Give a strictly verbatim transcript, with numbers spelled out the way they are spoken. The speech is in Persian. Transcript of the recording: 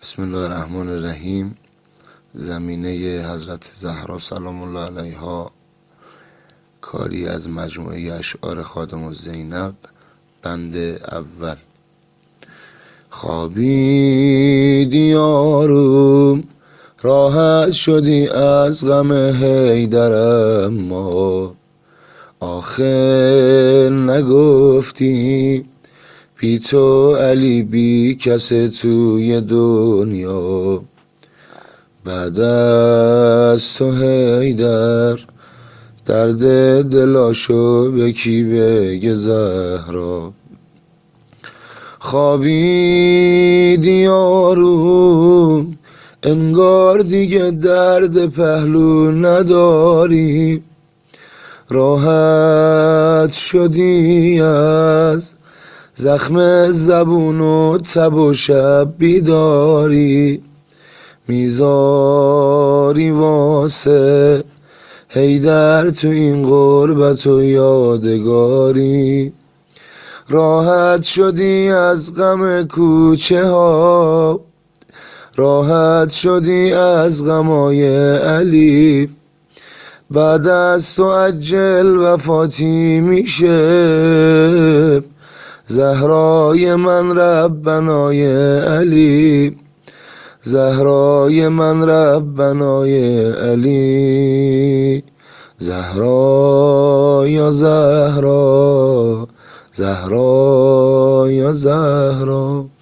بسم الله الرحمن الرحیم. زمینه حضرت زهرا سلام الله علیها، کاری از مجموعه اشعار خادم الزینب، بند اول. خوابیدی یارم، راحت شدی از غم حیدرم، ما آخر نگفتی بی تو علی بی کس توی دنیا. بعد از تو حیدر درد دلاشو به کی بگه زهرا. خوابیدی یارم، انگار دیگه درد پهلو نداری، راحت شدی از زخم زبون و تب و شب بیداری، میذاری واسه حیدر تو این غربت و یادگاری. راحت شدی از غم کوچه ها، راحت شدی از غمای علی، بعد از تو عجل وفاتی میشه زهرای من ربنای علی، زهرای من ربنای علی. زهرا یا زهرا، زهرا یا زهرا.